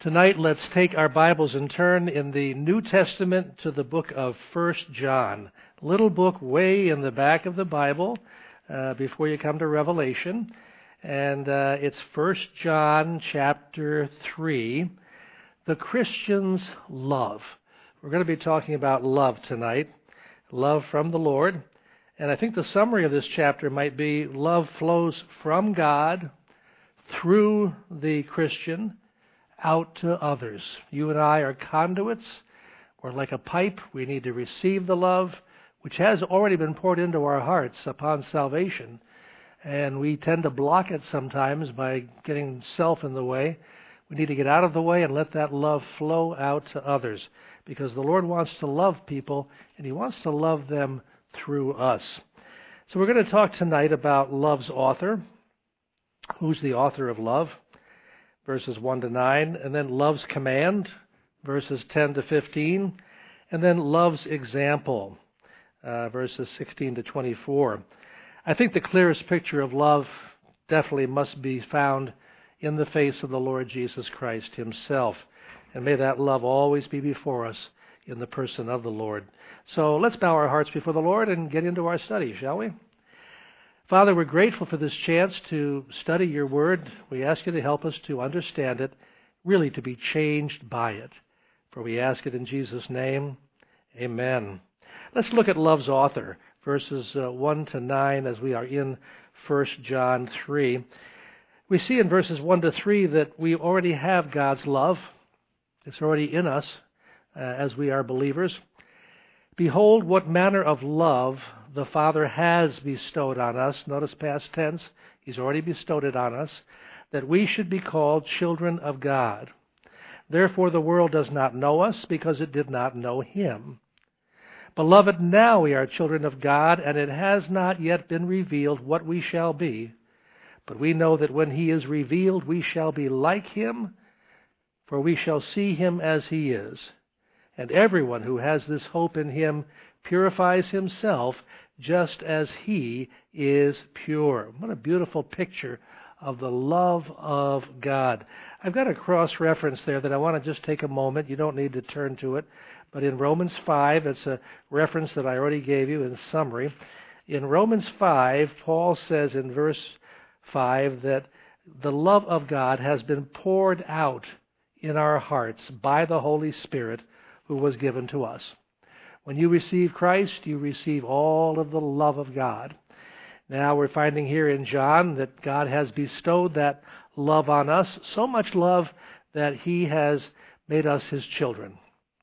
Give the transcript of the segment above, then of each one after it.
Tonight, let's take our Bibles and turn in the New Testament to the book of 1 John. Little book way in the back of the Bible before you come to Revelation. And it's 1 John chapter 3, the Christian's love. We're going to be talking about love tonight, love from the Lord. And I think the summary of this chapter might be love flows from God through the Christian out to others. You and I are conduits. We're like a pipe. We need to receive the love which has already been poured into our hearts upon salvation. And we tend to block it sometimes by getting self in the way. We need to get out of the way and let that love flow out to others, because the Lord wants to love people, and He wants to love them through us. So we're going to talk tonight about love's author. Who's the author of love? Verses 1 to 9, and then love's command, verses 10 to 15, and then love's example, verses 16 to 24. I think the clearest picture of love definitely must be found in the face of the Lord Jesus Christ Himself, and may that love always be before us in the person of the Lord. So let's bow our hearts before the Lord and get into our study, shall we? Father, we're grateful for this chance to study your word. We ask you to help us to understand it, really to be changed by it. For we ask it in Jesus' name. Amen. Let's look at love's author, verses 1 to 9, as we are in 1 John 3. We see in verses 1 to 3 that we already have God's love. It's already in us as we are believers. Behold, what manner of love the Father has bestowed on us. Notice past tense. He's already bestowed it on us, that we should be called children of God. Therefore the world does not know us, because it did not know Him. Beloved, now we are children of God, and it has not yet been revealed what we shall be. But we know that when He is revealed, we shall be like Him, for we shall see Him as He is. And everyone who has this hope in Him purifies himself just as He is pure. What a beautiful picture of the love of God. I've got a cross-reference there that I want to just take a moment. You don't need to turn to it. But in Romans 5, it's a reference that I already gave you in summary. In Romans 5, Paul says in verse 5 that the love of God has been poured out in our hearts by the Holy Spirit who was given to us. When you receive Christ, you receive all of the love of God. Now we're finding here in John that God has bestowed that love on us, so much love that He has made us His children.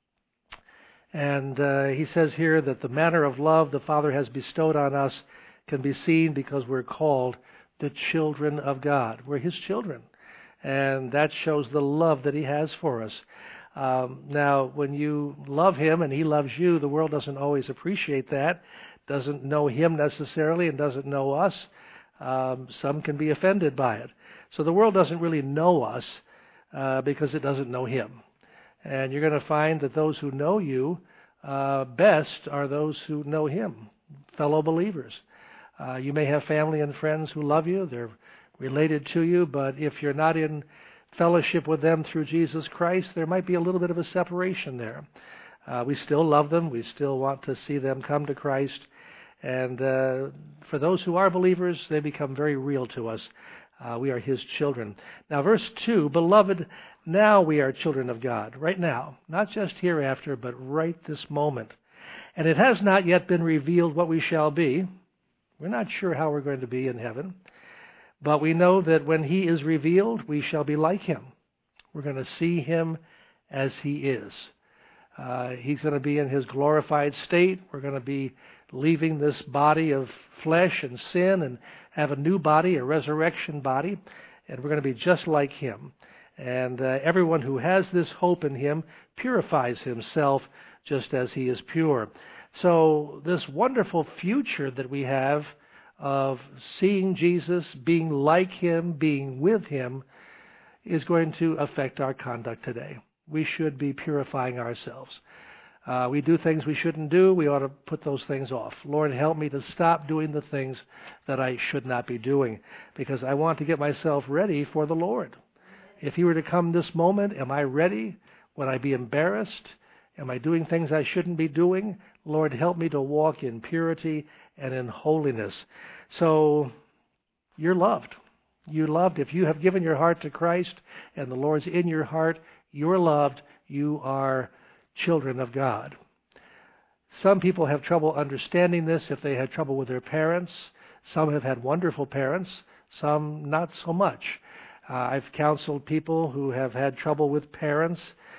And he says here that the manner of love the Father has bestowed on us can be seen because we're called the children of God. We're His children. And that shows the love that He has for us. Now, when you love Him and He loves you, the world doesn't always appreciate that, doesn't know Him necessarily, and doesn't know us. Some can be offended by it. So the world doesn't really know us because it doesn't know Him. And you're going to find that those who know you best are those who know Him, fellow believers. You may have family and friends who love you, they're related to you, but if you're not in fellowship with them through Jesus Christ, there might be a little bit of a separation there. We still love them. We still want to see them come to Christ. And for those who are believers, they become very real to us. We are His children. Now, verse 2, Beloved, now we are children of God. Right now. Not just hereafter, but right this moment. And it has not yet been revealed what we shall be. We're not sure how we're going to be in heaven. But we know that when He is revealed, we shall be like Him. We're going to see Him as He is. He's going to be in His glorified state. We're going to be leaving this body of flesh and sin and have a new body, a resurrection body, and we're going to be just like Him. And everyone who has this hope in Him purifies himself just as He is pure. So this wonderful future that we have of seeing Jesus, being like Him, being with Him, is going to affect our conduct today. We should be purifying ourselves. We do things we shouldn't do. We ought to put those things off. Lord, help me to stop doing the things that I should not be doing, because I want to get myself ready for the Lord. If He were to come this moment, am I ready? Would I be embarrassed? Am I doing things I shouldn't be doing? Lord, help me to walk in purity and in holiness. So, you're loved. You're loved. If you have given your heart to Christ and the Lord's in your heart, you're loved. You are children of God. Some people have trouble understanding this if they had trouble with their parents. Some have had wonderful parents, some not so much. I've counseled people who have had trouble with parents.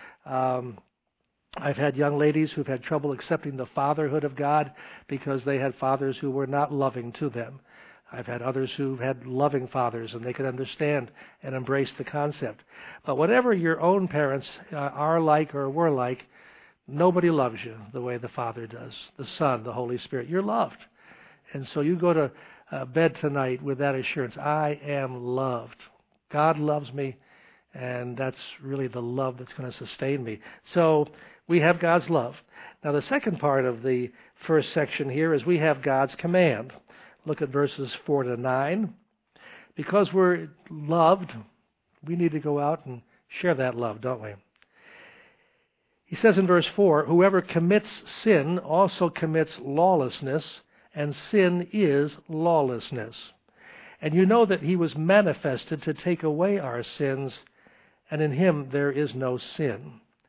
I've had young ladies who've had trouble accepting the fatherhood of God because they had fathers who were not loving to them. I've had others who've had loving fathers, and they could understand and embrace the concept. But whatever your own parents are like or were like, nobody loves you the way the Father does, the Son, the Holy Spirit. You're loved. And so you go to bed tonight with that assurance, I am loved. God loves me, and that's really the love that's going to sustain me. So we have God's love. Now the second part of the first section here is we have God's command. Look at verses 4 to 9. Because we're loved, we need to go out and share that love, don't we? He says in verse 4, whoever commits sin also commits lawlessness, and sin is lawlessness. And you know that He was manifested to take away our sins, and in Him there is no sin.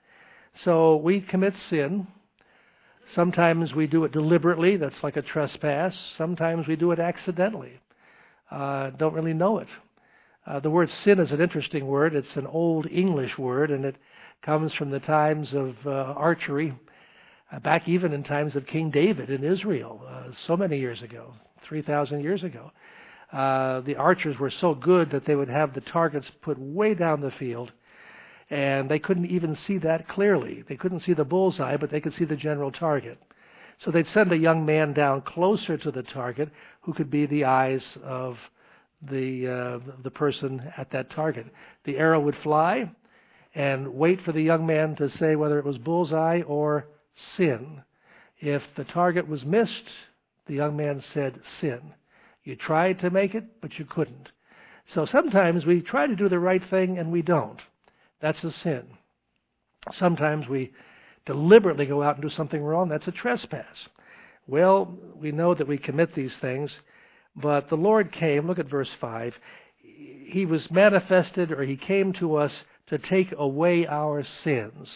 So we commit sin. Sometimes we do it deliberately. That's like a trespass. Sometimes we do it accidentally. Don't really know it. The word sin is an interesting word. It's an old English word, and it comes from the times of archery, back even in times of King David in Israel, so many years ago, 3,000 years ago. The archers were so good that they would have the targets put way down the field, and they couldn't even see that clearly. They couldn't see the bullseye, but they could see the general target. So they'd send a young man down closer to the target who could be the eyes of the person at that target. The arrow would fly and wait for the young man to say whether it was bullseye or sin. If the target was missed, the young man said sin. You tried to make it, but you couldn't. So sometimes we try to do the right thing and we don't. That's a sin. Sometimes we deliberately go out and do something wrong. That's a trespass. Well, we know that we commit these things, but the Lord came, look at verse 5, He was manifested, or He came to us to take away our sins.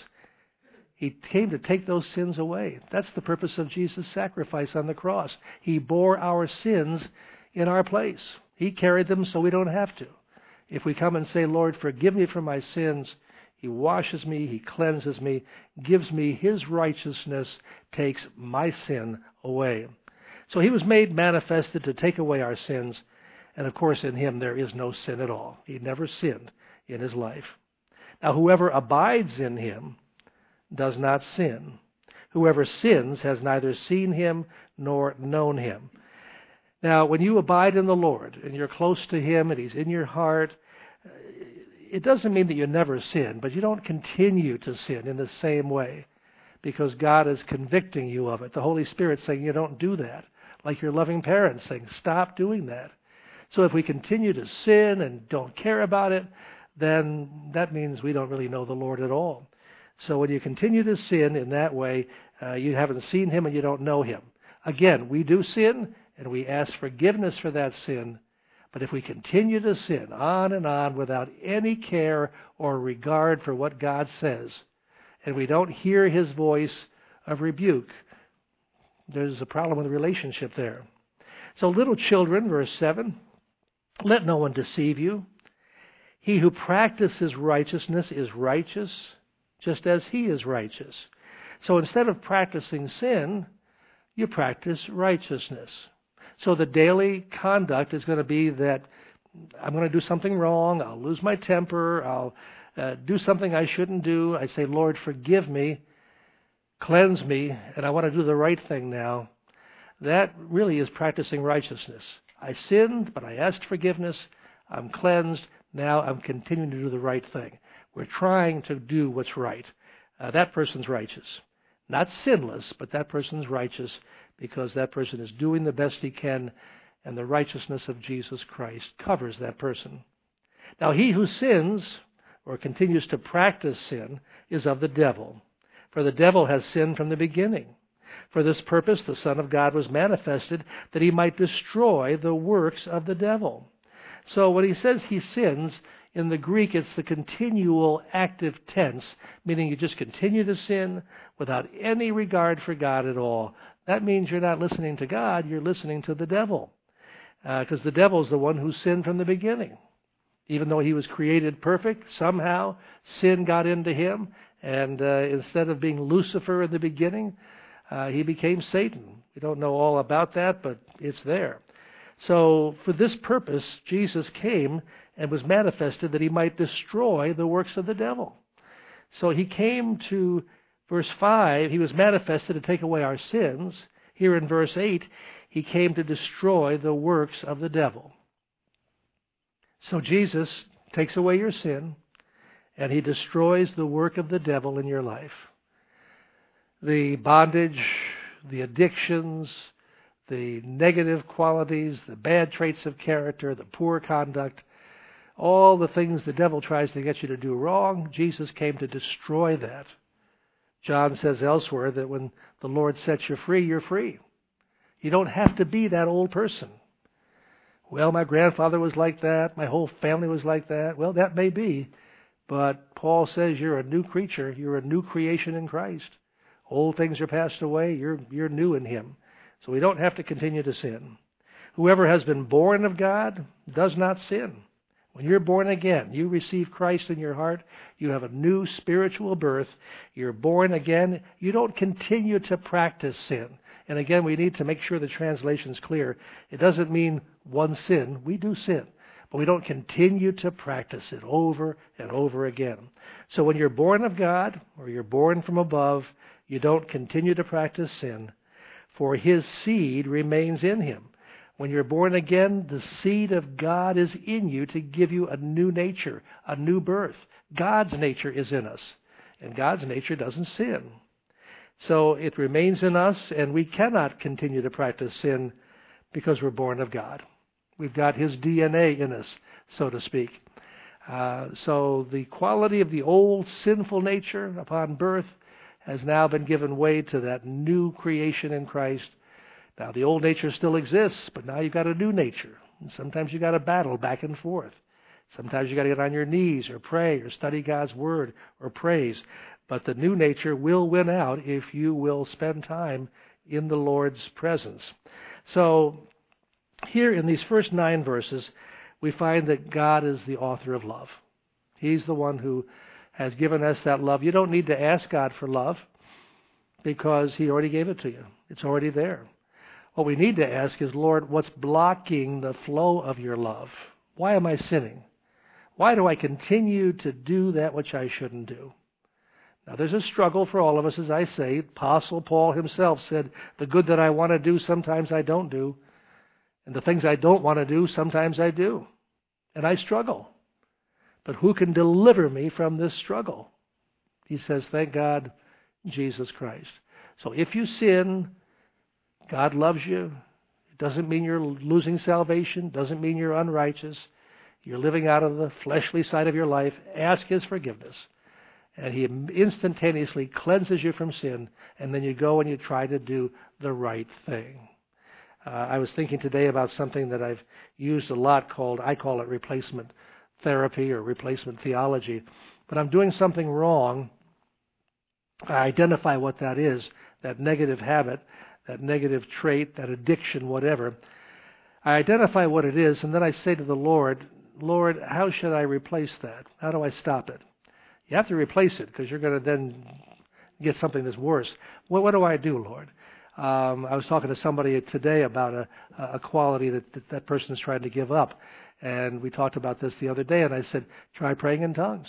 He came to take those sins away. That's the purpose of Jesus' sacrifice on the cross. He bore our sins in our place. He carried them so we don't have to. If we come and say, Lord, forgive me for my sins, He washes me, He cleanses me, gives me His righteousness, takes my sin away. So He was made manifested to take away our sins, and of course in Him there is no sin at all. He never sinned in His life. Now whoever abides in Him does not sin. Whoever sins has neither seen Him nor known Him. Now, when you abide in the Lord and you're close to Him and He's in your heart, it doesn't mean that you never sin, but you don't continue to sin in the same way because God is convicting you of it. The Holy Spirit saying you don't do that, like your loving parents saying stop doing that. So if we continue to sin and don't care about it, then that means we don't really know the Lord at all. So when you continue to sin in that way, you haven't seen Him and you don't know Him. Again, we do sin, and we ask forgiveness for that sin. But if we continue to sin on and on without any care or regard for what God says, and we don't hear His voice of rebuke, there's a problem with the relationship there. So little children, verse 7, let no one deceive you. He who practices righteousness is righteous, just as he is righteous. So instead of practicing sin, you practice righteousness. So the daily conduct is going to be that I'm going to do something wrong, I'll lose my temper, I'll do something I shouldn't do. I say, Lord, forgive me, cleanse me, and I want to do the right thing now. That really is practicing righteousness. I sinned, but I asked forgiveness, I'm cleansed, now I'm continuing to do the right thing. We're trying to do what's right. That person's righteous. Not sinless, but that person's righteous because that person is doing the best he can, and the righteousness of Jesus Christ covers that person. Now he who sins or continues to practice sin is of the devil. For the devil has sinned from the beginning. For this purpose the Son of God was manifested, that he might destroy the works of the devil. So when he says he sins, in the Greek it's the continual active tense, meaning you just continue to sin without any regard for God at all. That means you're not listening to God, you're listening to the devil. Because the devil is the one who sinned from the beginning. Even though he was created perfect, somehow sin got into him, and instead of being Lucifer in the beginning, he became Satan. We don't know all about that, but it's there. So for this purpose, Jesus came and was manifested that he might destroy the works of the devil. So he came to, verse 5, he was manifested to take away our sins. Here in verse 8, he came to destroy the works of the devil. So Jesus takes away your sin, and he destroys the work of the devil in your life. The bondage, the addictions, the negative qualities, the bad traits of character, the poor conduct, all the things the devil tries to get you to do wrong, Jesus came to destroy that. John says elsewhere that when the Lord sets you free, you're free. You don't have to be that old person. Well, my grandfather was like that. My whole family was like that. Well, that may be. But Paul says you're a new creature. You're a new creation in Christ. Old things are passed away. You're new in him. So we don't have to continue to sin. Whoever has been born of God does not sin. When you're born again, you receive Christ in your heart. You have a new spiritual birth. You're born again. You don't continue to practice sin. And again, we need to make sure the translation's clear. It doesn't mean one sin. We do sin. But we don't continue to practice it over and over again. So when you're born of God, or you're born from above, you don't continue to practice sin, for his seed remains in him. When you're born again, the seed of God is in you to give you a new nature, a new birth. God's nature is in us, and God's nature doesn't sin. So it remains in us, and we cannot continue to practice sin because we're born of God. We've got his DNA in us, so to speak. So the quality of the old sinful nature upon birth has now been given way to that new creation in Christ. Now, the old nature still exists, but now you've got a new nature. And sometimes you've got to battle back and forth. Sometimes you've got to get on your knees or pray or study God's word or praise. But the new nature will win out if you will spend time in the Lord's presence. So here in these first 9 verses, we find that God is the author of love. He's the one who has given us that love. You don't need to ask God for love because he already gave it to you. It's already there. What we need to ask is, Lord, what's blocking the flow of your love? Why am I sinning? Why do I continue to do that which I shouldn't do? Now, there's a struggle for all of us, as I say. Apostle Paul himself said, the good that I want to do, sometimes I don't do. And the things I don't want to do, sometimes I do. And I struggle. But who can deliver me from this struggle? He says, thank God, Jesus Christ. So if you sin, God loves you. It doesn't mean you're losing salvation. Doesn't mean you're unrighteous. You're living out of the fleshly side of your life. Ask his forgiveness. And he instantaneously cleanses you from sin. And then you go and you try to do the right thing. I was thinking today about something that I've used a lot I call it replacement therapy or replacement theology. But I'm doing something wrong. I identify what that is, that negative habit, that negative trait, that addiction, whatever. I identify what it is, and then I say to the Lord, Lord, how should I replace that? How do I stop it? You have to replace it because you're going to then get something that's worse. What do I do, Lord? I was talking to somebody today about a quality that person is trying to give up. And we talked about this the other day, and I said, try praying in tongues.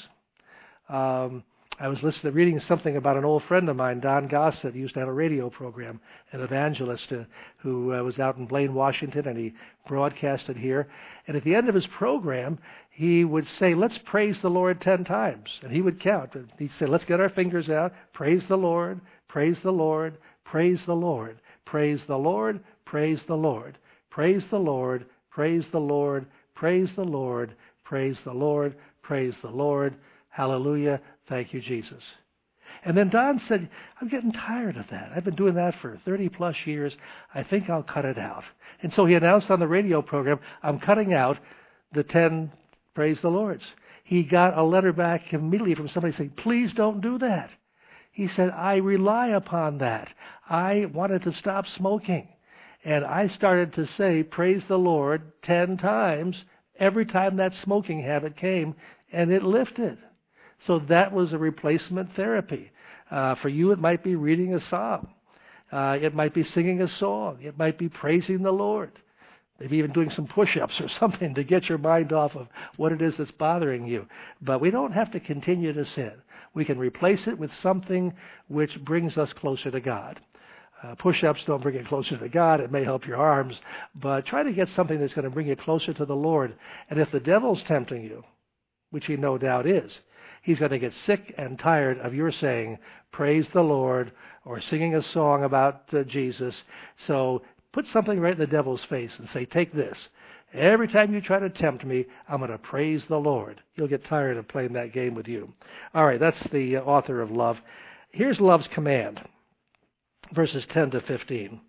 I was reading something about an old friend of mine, Don Gossett. He used to have a radio program, an evangelist who was out in Blaine, Washington, and he broadcasted here. And at the end of his program, he would say, let's praise the Lord 10 times. And he would count. He'd say, let's get our fingers out. Praise the Lord, praise the Lord, praise the Lord, praise the Lord, praise the Lord, praise the Lord, praise the Lord, praise the Lord, praise the Lord, praise the Lord, Hallelujah. Thank you, Jesus. And then Don said, I'm getting tired of that. I've been doing that for 30 plus years. I think I'll cut it out. And so he announced on the radio program, I'm cutting out the 10 praise the Lords. He got a letter back immediately from somebody saying, please don't do that. He said, I rely upon that. I wanted to stop smoking. And I started to say, praise the Lord 10 times every time that smoking habit came, and it lifted. So that was a replacement therapy. For you, it might be reading a psalm. It might be singing a song. It might be praising the Lord. Maybe even doing some push-ups or something to get your mind off of what it is that's bothering you. But we don't have to continue to sin. We can replace it with something which brings us closer to God. Push-ups don't bring you closer to God. It may help your arms. But try to get something that's going to bring you closer to the Lord. And if the devil's tempting you, which he no doubt is, he's going to get sick and tired of your saying, praise the Lord, or singing a song about Jesus. So put something right in the devil's face and say, take this. Every time you try to tempt me, I'm going to praise the Lord. He'll get tired of playing that game with you. All right, that's the author of love. Here's love's command, verses 10 to 15.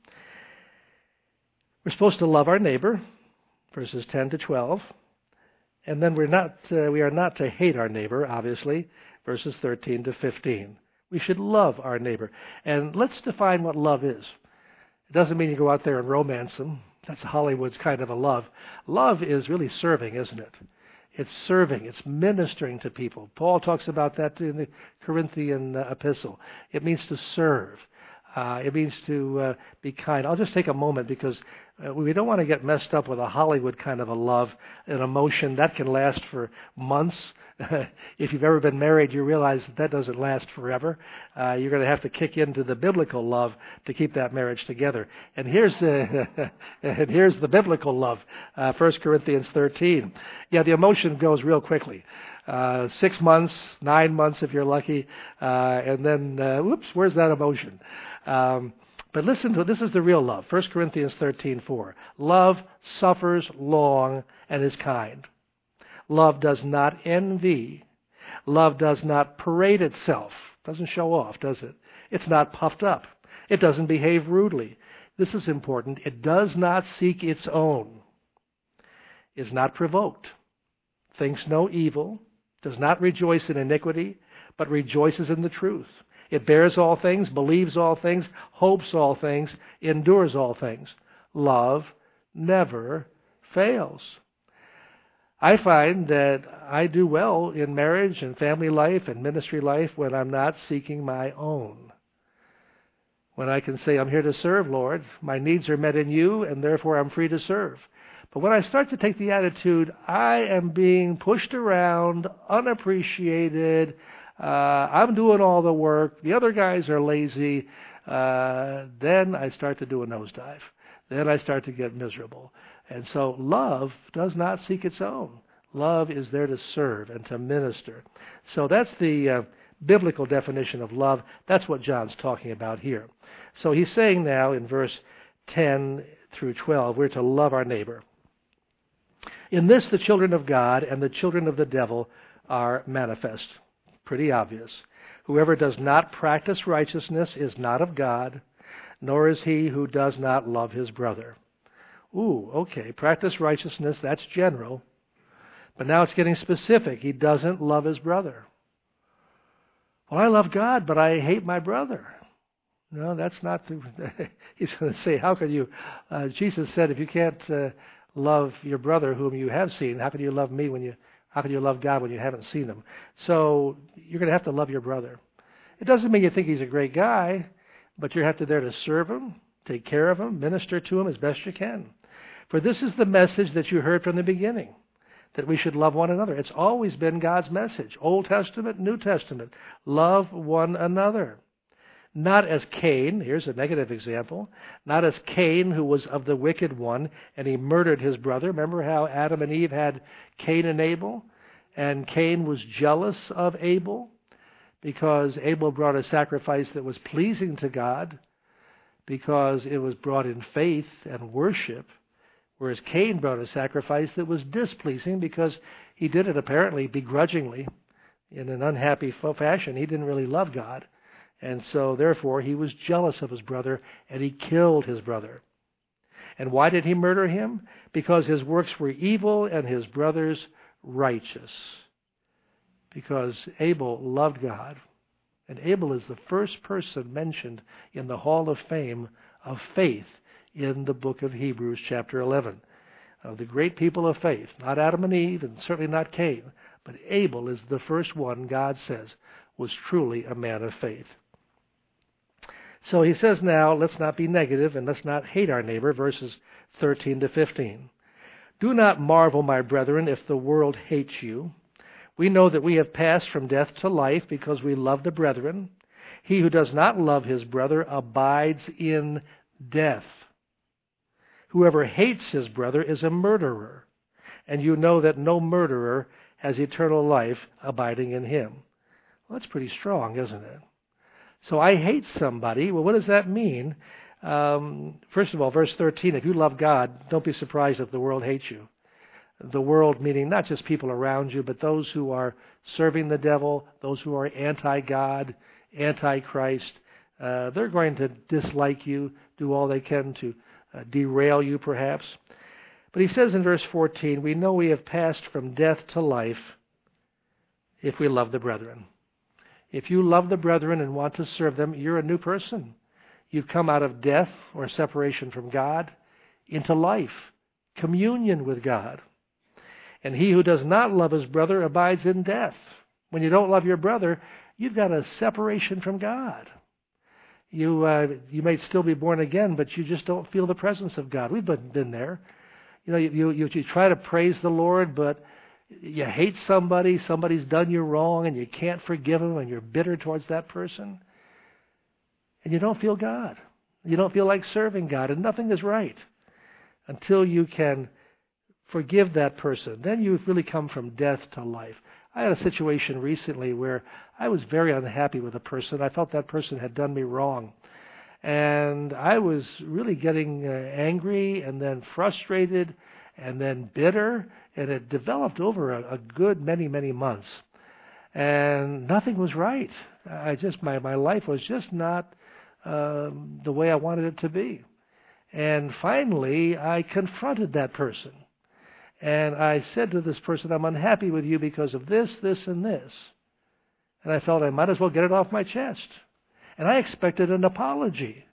We're supposed to love our neighbor, verses 10 to 12. And then we are not to hate our neighbor, obviously, verses 13 to 15. We should love our neighbor. And let's define what love is. It doesn't mean you go out there and romance them. That's Hollywood's kind of a love. Love is really serving, isn't it? It's serving. It's ministering to people. Paul talks about that in the Corinthian epistle. It means to serve. It means to be kind. I'll just take a moment because we don't want to get messed up with a Hollywood kind of a love, an emotion that can last for months. If you've ever been married, you realize that doesn't last forever. You're going to have to kick into the biblical love to keep that marriage together. And here's the biblical love, 1 Corinthians 13. Yeah, the emotion goes real quickly. 6 months, 9 months if you're lucky, and then, whoops, where's that emotion? But listen to, this is the real love. 1 Corinthians 13:4. Love suffers long and is kind. Love does not envy. Love does not parade itself. Doesn't show off, does it? It's not puffed up. It doesn't behave rudely. This is important. It does not seek its own. Is not provoked. Thinks no evil. Does not rejoice in iniquity, but rejoices in the truth. It bears all things, believes all things, hopes all things, endures all things. Love never fails. I find that I do well in marriage and family life and ministry life when I'm not seeking my own. When I can say, I'm here to serve, Lord. My needs are met in you, and therefore I'm free to serve. But when I start to take the attitude, I am being pushed around, unappreciated, I'm doing all the work, the other guys are lazy, then I start to do a nosedive. Then I start to get miserable. And so love does not seek its own. Love is there to serve and to minister. So that's the biblical definition of love. That's what John's talking about here. So he's saying now in verse 10 through 12, we're to love our neighbor. In this, the children of God and the children of the devil are manifest. Pretty obvious. Whoever does not practice righteousness is not of God, nor is he who does not love his brother. Ooh, okay, practice righteousness, that's general. But now it's getting specific. He doesn't love his brother. Well, I love God, but I hate my brother. No, that's not the... He's going to say, how can you... Jesus said, if you can't love your brother whom you have seen, how can you love me when you... How can you love God when you haven't seen him? So you're going to have to love your brother. It doesn't mean you think he's a great guy, but you're there to serve him, take care of him, minister to him as best you can. For this is the message that you heard from the beginning, that we should love one another. It's always been God's message, Old Testament, New Testament. Love one another. Not as Cain, here's a negative example, not as Cain, who was of the wicked one, and he murdered his brother. Remember how Adam and Eve had Cain and Abel? And Cain was jealous of Abel because Abel brought a sacrifice that was pleasing to God because it was brought in faith and worship, whereas Cain brought a sacrifice that was displeasing because he did it apparently begrudgingly. in an unhappy fashion. He didn't really love God. And so, therefore, he was jealous of his brother, and he killed his brother. And why did he murder him? Because his works were evil and his brother's righteous. Because Abel loved God. And Abel is the first person mentioned in the Hall of Fame of faith in the book of Hebrews, chapter 11. Of the great people of faith, not Adam and Eve, and certainly not Cain, but Abel is the first one, God says, was truly a man of faith. So he says now, let's not be negative and let's not hate our neighbor, verses 13 to 15. Do not marvel, my brethren, if the world hates you. We know that we have passed from death to life because we love the brethren. He who does not love his brother abides in death. Whoever hates his brother is a murderer, and you know that no murderer has eternal life abiding in him. Well, that's pretty strong, isn't it? So I hate somebody. Well, what does that mean? First of all, verse 13, if you love God, don't be surprised if the world hates you. The world meaning not just people around you, but those who are serving the devil, those who are anti-God, anti-Christ. They're going to dislike you, do all they can to derail you perhaps. But he says in verse 14, we know we have passed from death to life if we love the brethren. If you love the brethren and want to serve them, you're a new person. You've come out of death or separation from God into life, communion with God. And he who does not love his brother abides in death. When you don't love your brother, you've got a separation from God. You may still be born again, but you just don't feel the presence of God. We've been there. You know, you try to praise the Lord, but you hate somebody, somebody's done you wrong, and you can't forgive them, and you're bitter towards that person. And you don't feel God. You don't feel like serving God, and nothing is right until you can forgive that person. Then you've really come from death to life. I had a situation recently where I was very unhappy with a person. I felt that person had done me wrong. And I was really getting angry and then frustrated and then bitter. And it developed over a good many, many months. And nothing was right. My life was just not the way I wanted it to be. And finally, I confronted that person. And I said to this person, I'm unhappy with you because of this, this, and this. And I felt I might as well get it off my chest. And I expected an apology.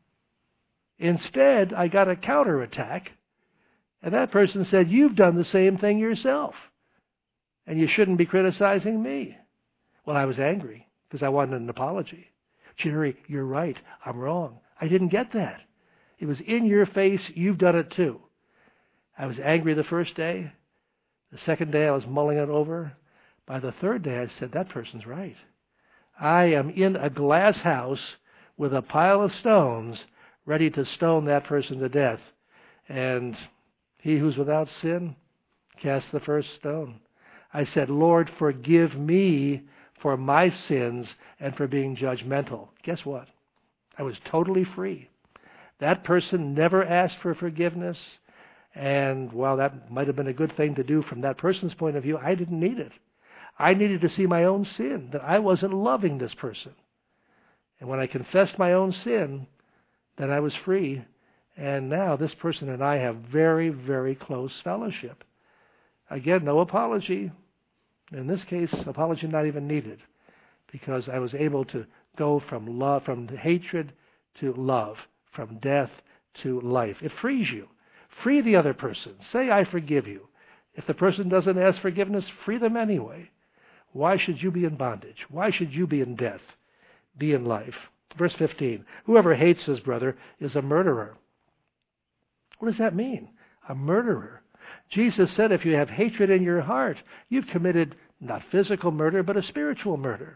Instead, I got a counterattack. And that person said, you've done the same thing yourself. And you shouldn't be criticizing me. Well, I was angry because I wanted an apology. Jerry, you're right. I'm wrong. I didn't get that. It was in your face. You've done it too. I was angry the first day. The second day I was mulling it over. By the third day I said, that person's right. I am in a glass house with a pile of stones ready to stone that person to death. And he who's without sin cast the first stone. I said, Lord, forgive me for my sins and for being judgmental. Guess what? I was totally free. That person never asked for forgiveness. And while that might have been a good thing to do from that person's point of view, I didn't need it. I needed to see my own sin, that I wasn't loving this person. And when I confessed my own sin, then I was free. And now this person and I have very, very close fellowship. Again, no apology. In this case, apology not even needed, because I was able to go from love, from hatred to love, from death to life. It frees you. Free the other person. Say, I forgive you. If the person doesn't ask forgiveness, free them anyway. Why should you be in bondage? Why should you be in death? Be in life. Verse 15, whoever hates his brother is a murderer. What does that mean? A murderer. Jesus said if you have hatred in your heart, you've committed not physical murder, but a spiritual murder.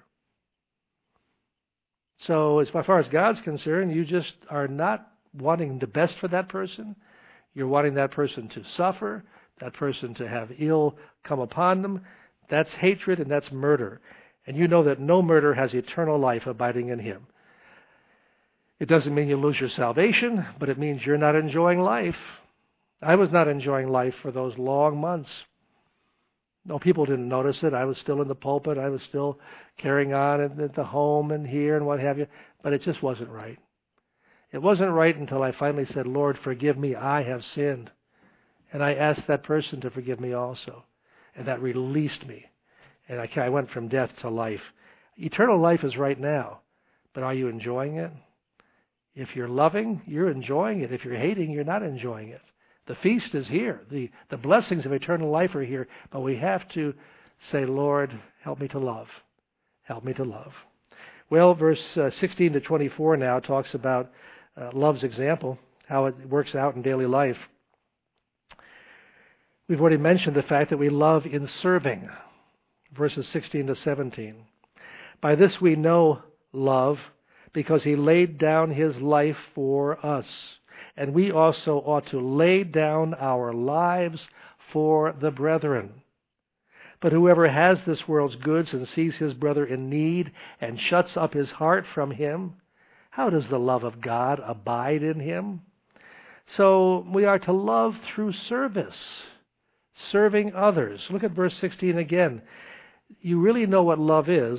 So as far as God's concerned, you just are not wanting the best for that person. You're wanting that person to suffer, that person to have ill come upon them. That's hatred and that's murder. And you know that no murderer has eternal life abiding in him. It doesn't mean you lose your salvation, but it means you're not enjoying life. I was not enjoying life for those long months. No, people didn't notice it. I was still in the pulpit. I was still carrying on at the home and here and what have you. But it just wasn't right. It wasn't right until I finally said, Lord, forgive me. I have sinned. And I asked that person to forgive me also. And that released me. And I went from death to life. Eternal life is right now. But are you enjoying it? If you're loving, you're enjoying it. If you're hating, you're not enjoying it. The feast is here. The blessings of eternal life are here. But we have to say, Lord, help me to love. Help me to love. Well, verse 16 to 24 now talks about love's example, how it works out in daily life. We've already mentioned the fact that we love in serving. Verses 16 to 17. By this we know love, because he laid down his life for us. And we also ought to lay down our lives for the brethren. But whoever has this world's goods and sees his brother in need and shuts up his heart from him, how does the love of God abide in him? So we are to love through service, serving others. Look at verse 16 again. You really know what love is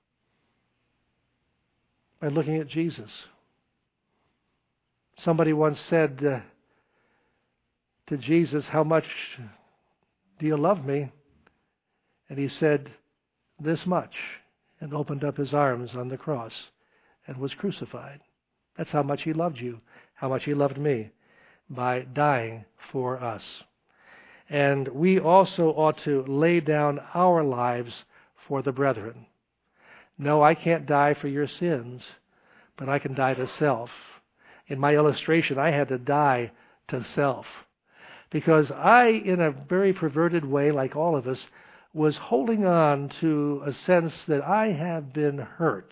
by looking at Jesus. Somebody once said to Jesus, how much do you love me? And he said, this much, and opened up his arms on the cross and was crucified. That's how much he loved you, how much he loved me, by dying for us. And we also ought to lay down our lives for the brethren. No, I can't die for your sins, but I can die to self. In my illustration, I had to die to self. Because I, in a very perverted way, like all of us, was holding on to a sense that I have been hurt.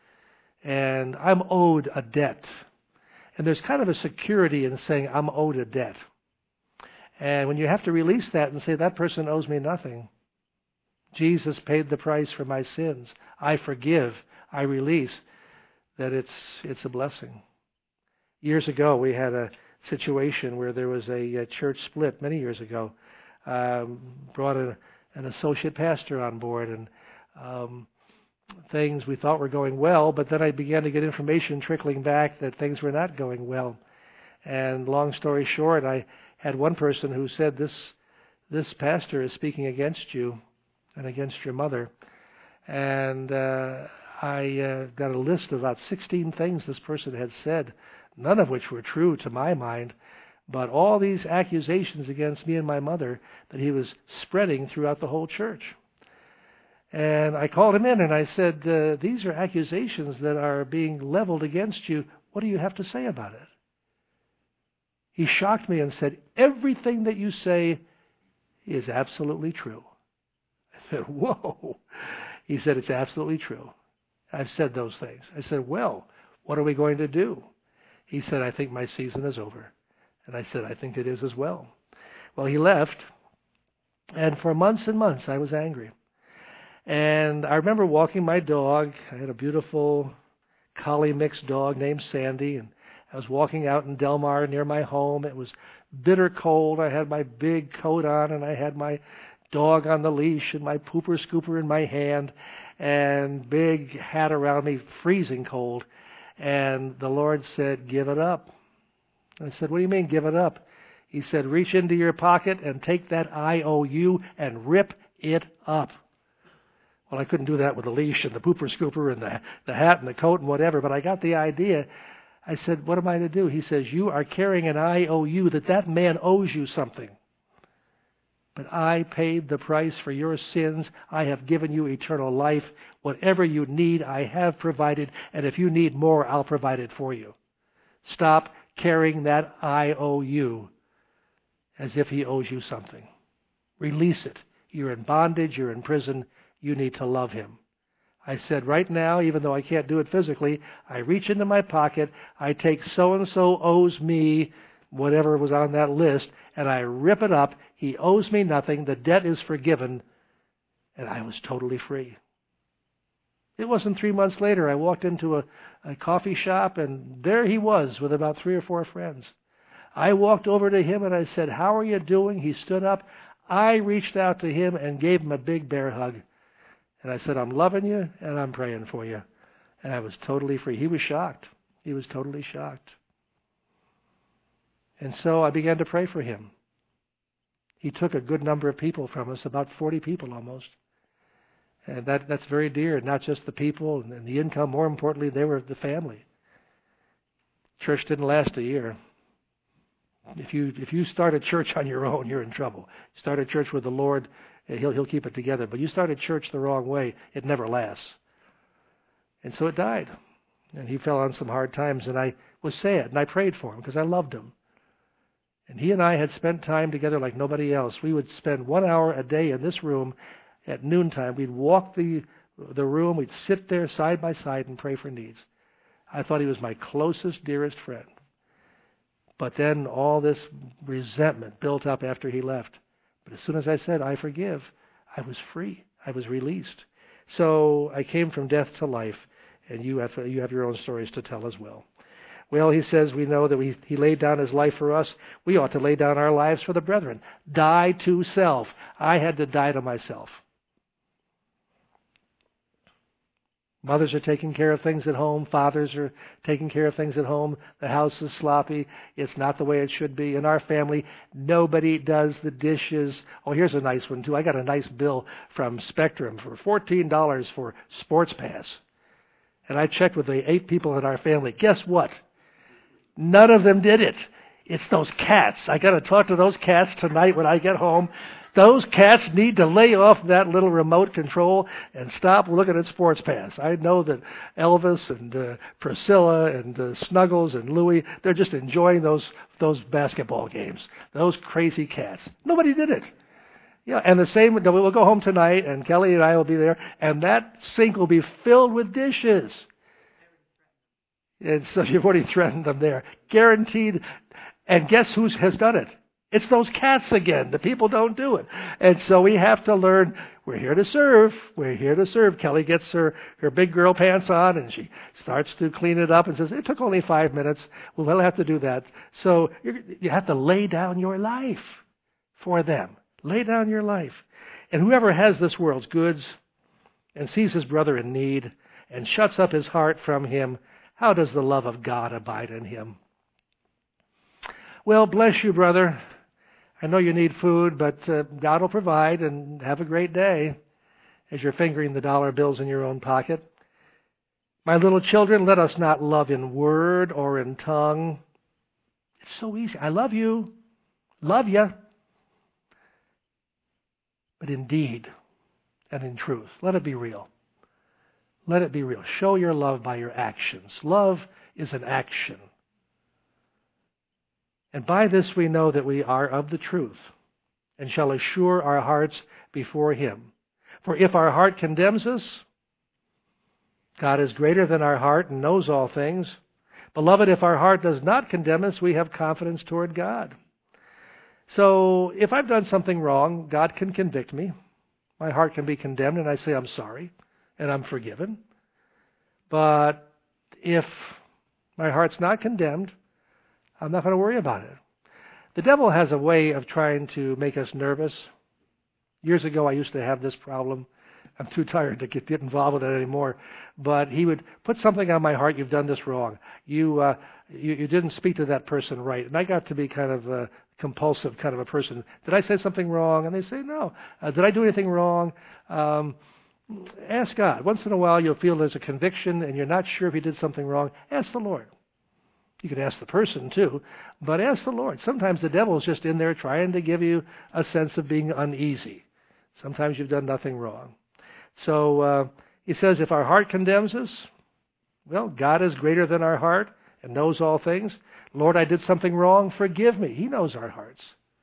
And I'm owed a debt. And there's kind of a security in saying I'm owed a debt. And when you have to release that and say, that person owes me nothing. Jesus paid the price for my sins. I forgive. I release. That it's a blessing. Years ago, we had a situation where there was a church split many years ago. Brought an associate pastor on board, and things we thought were going well, but then I began to get information trickling back that things were not going well. And long story short, I had one person who said, this pastor is speaking against you and against your mother. And I got a list of about 16 things this person had said, none of which were true to my mind, but all these accusations against me and my mother that he was spreading throughout the whole church. And I called him in and I said, these are accusations that are being leveled against you. What do you have to say about it? He shocked me and said, everything that you say is absolutely true. I said, whoa. He said, it's absolutely true. I've said those things. I said, well, what are we going to do? He said, I think my season is over. And I said, I think it is as well. Well, he left, and for months and months I was angry. And I remember walking my dog. I had a beautiful collie mixed dog named Sandy, and I was walking out in Del Mar near my home. It was bitter cold. I had my big coat on, and I had my dog on the leash and my pooper scooper in my hand and big hat around me, freezing cold. And the Lord said, give it up. I said, what do you mean, give it up? He said, reach into your pocket and take that IOU and rip it up. Well, I couldn't do that with the leash and the pooper scooper and the hat and the coat and whatever, but I got the idea. I said, what am I to do? He says, you are carrying an IOU that man owes you something. But I paid the price for your sins. I have given you eternal life. Whatever you need, I have provided. And if you need more, I'll provide it for you. Stop carrying that IOU as if he owes you something. Release it. You're in bondage. You're in prison. You need to love him. I said, right now, even though I can't do it physically, I reach into my pocket. I take so-and-so owes me whatever was on that list, and I rip it up. He owes me nothing. The debt is forgiven. And I was totally free. It wasn't 3 months later. I walked into a coffee shop, and there he was with about 3 or 4 friends. I walked over to him, and I said, how are you doing? He stood up. I reached out to him and gave him a big bear hug. And I said, I'm loving you and I'm praying for you. And I was totally free. He was shocked. He was totally shocked. And so I began to pray for him. He took a good number of people from us, about 40 people almost. And that's very dear, not just the people and the income. More importantly, they were the family. Church didn't last a year. If you start a church on your own, you're in trouble. Start a church with the Lord, He'll keep it together. But you start a church the wrong way, it never lasts. And so it died. And he fell on some hard times, and I was sad, and I prayed for him because I loved him. And he and I had spent time together like nobody else. We would spend 1 hour a day in this room at noontime. We'd walk the room, we'd sit there side by side and pray for needs. I thought he was my closest, dearest friend. But then all this resentment built up after he left. But as soon as I said, I forgive, I was free. I was released. So I came from death to life, and you have your own stories to tell as well. Well, he says we know that he laid down his life for us. We ought to lay down our lives for the brethren. Die to self. I had to die to myself. Mothers are taking care of things at home. Fathers are taking care of things at home. The house is sloppy. It's not the way it should be. In our family, nobody does the dishes. Oh, here's a nice one, too. I got a nice bill from Spectrum for $14 for Sports Pass. And I checked with the 8 people in our family. Guess what? None of them did it. It's those cats. I got to talk to those cats tonight when I get home. Those cats need to lay off that little remote control and stop looking at Sports Pass. I know that Elvis and Priscilla and Snuggles and Louie, they're just enjoying those basketball games. Those crazy cats. Nobody did it. Yeah, and the same, we'll go home tonight, and Kelly and I will be there, and that sink will be filled with dishes. And so you've already threatened them there. Guaranteed. And guess who has done it? It's those cats again. The people don't do it. And so we have to learn, we're here to serve. We're here to serve. Kelly gets her big girl pants on, and she starts to clean it up and says, it took only 5 minutes. Well, we'll have to do that. So you have to lay down your life for them. Lay down your life. And whoever has this world's goods and sees his brother in need and shuts up his heart from him, how does the love of God abide in him? Well, bless you, brother. I know you need food, but God will provide, and have a great day as you're fingering the dollar bills in your own pocket. My little children, let us not love in word or in tongue. It's so easy. I love you. Love you. But in deed and in truth. Let it be real. Let it be real. Show your love by your actions. Love is an action. And by this we know that we are of the truth, and shall assure our hearts before Him. For if our heart condemns us, God is greater than our heart and knows all things. Beloved, if our heart does not condemn us, we have confidence toward God. So if I've done something wrong, God can convict me. My heart can be condemned, and I say I'm sorry, and I'm forgiven. But if my heart's not condemned, I'm not going to worry about it. The devil has a way of trying to make us nervous. Years ago, I used to have this problem. I'm too tired to get involved with it anymore. But he would put something on my heart. You've done this wrong. You didn't speak to that person right. And I got to be kind of a compulsive kind of a person. Did I say something wrong? And they say, no. Did I do anything wrong? Ask God. Once in a while, you'll feel there's a conviction and you're not sure if you did something wrong. Ask the Lord. You could ask the person too, but ask the Lord. Sometimes the devil is just in there trying to give you a sense of being uneasy. Sometimes you've done nothing wrong. So he says, if our heart condemns us, well, God is greater than our heart and knows all things. Lord, I did something wrong. Forgive me. He knows our hearts.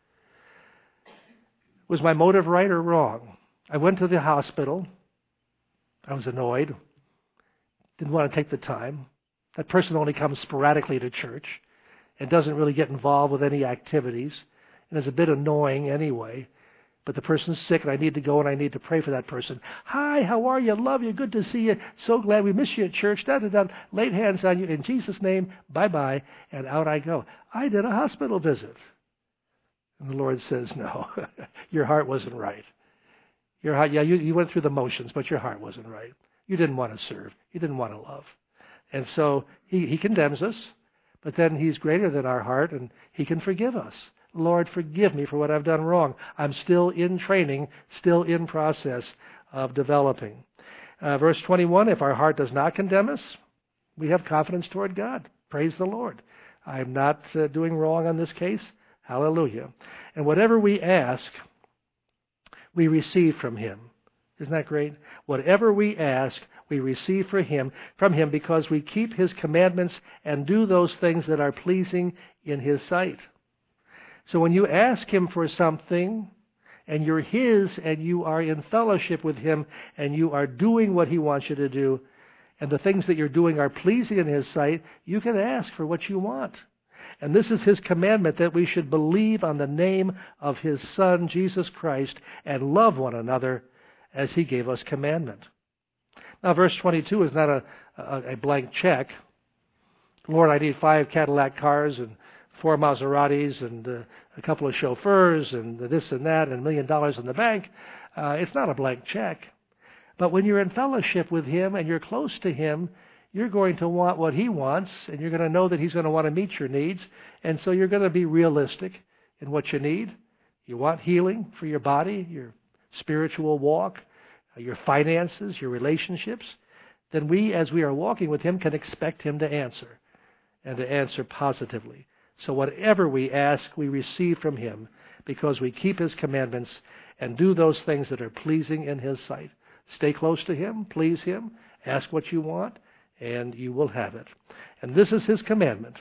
Was my motive right or wrong? I went to the hospital. I was annoyed. Didn't want to take the time. That person only comes sporadically to church and doesn't really get involved with any activities and is a bit annoying anyway. But the person's sick and I need to go and I need to pray for that person. Hi, how are you? Love you. Good to see you. So glad we miss you at church. Da-da-da. Laid hands on you. In Jesus' name, bye-bye. And out I go. I did a hospital visit. And the Lord says, no, your heart wasn't right. Your heart, yeah, you went through the motions, but your heart wasn't right. You didn't want to serve. You didn't want to love. And so he condemns us, but then he's greater than our heart, and he can forgive us. Lord, forgive me for what I've done wrong. I'm still in training, still in process of developing. Verse 21, if our heart does not condemn us, we have confidence toward God. Praise the Lord. I'm not doing wrong on this case. Hallelujah. And whatever we ask, we receive from him. Isn't that great? Whatever we ask, we receive from him because we keep his commandments and do those things that are pleasing in his sight. So when you ask him for something, and you're his, and you are in fellowship with him, and you are doing what he wants you to do, and the things that you're doing are pleasing in his sight, you can ask for what you want. And this is his commandment, that we should believe on the name of his Son, Jesus Christ, and love one another as he gave us commandment. Now, verse 22 is not a blank check. Lord, I need 5 Cadillac cars and 4 Maseratis and a couple of chauffeurs and this and that and $1 million in the bank. It's not a blank check. But when you're in fellowship with him and you're close to him, you're going to want what he wants, and you're going to know that he's going to want to meet your needs. And so you're going to be realistic in what you need. You want healing for your body, your spiritual walk, your finances, your relationships. Then we, as we are walking with him, can expect him to answer, and to answer positively. So whatever we ask, we receive from him, because we keep his commandments and do those things that are pleasing in his sight. Stay close to him, please him, ask what you want, and you will have it. And this is his commandment,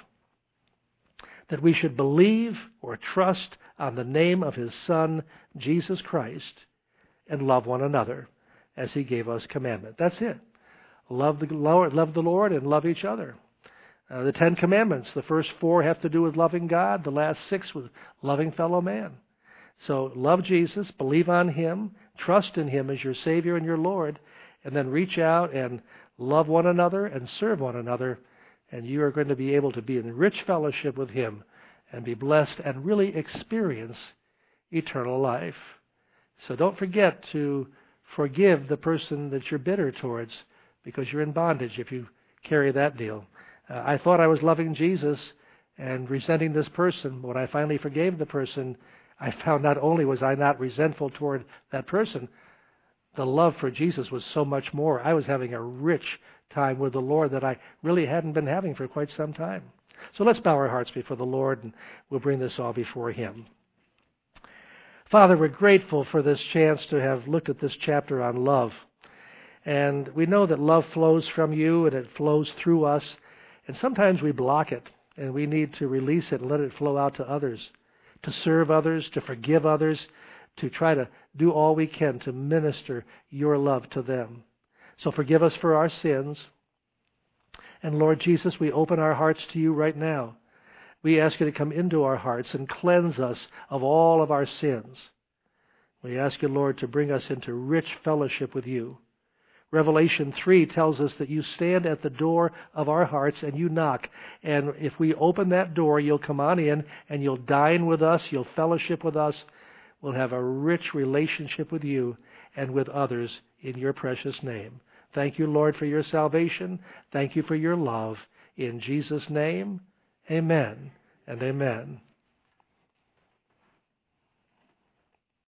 that we should believe or trust on the name of his Son, Jesus Christ, and love one another as he gave us commandment. That's it. Love the Lord and love each other. The 10 Commandments, the first 4 have to do with loving God, the last 6 with loving fellow man. So love Jesus, believe on him, trust in him as your Savior and your Lord, and then reach out and love one another and serve one another, and you are going to be able to be in rich fellowship with him and be blessed and really experience eternal life. So don't forget to forgive the person that you're bitter towards, because you're in bondage if you carry that deal. I thought I was loving Jesus and resenting this person. When I finally forgave the person, I found not only was I not resentful toward that person, the love for Jesus was so much more. I was having a rich time with the Lord that I really hadn't been having for quite some time. So let's bow our hearts before the Lord, and we'll bring this all before him. Father, we're grateful for this chance to have looked at this chapter on love. And we know that love flows from you and it flows through us. And sometimes we block it, and we need to release it and let it flow out to others, to serve others, to forgive others, to try to do all we can to minister your love to them. So forgive us for our sins. And Lord Jesus, we open our hearts to you right now. We ask you to come into our hearts and cleanse us of all of our sins. We ask you, Lord, to bring us into rich fellowship with you. Revelation 3 tells us that you stand at the door of our hearts and you knock. And if we open that door, you'll come on in and you'll dine with us, you'll fellowship with us. We'll have a rich relationship with you and with others in your precious name. Thank you, Lord, for your salvation. Thank you for your love. In Jesus' name, amen and amen.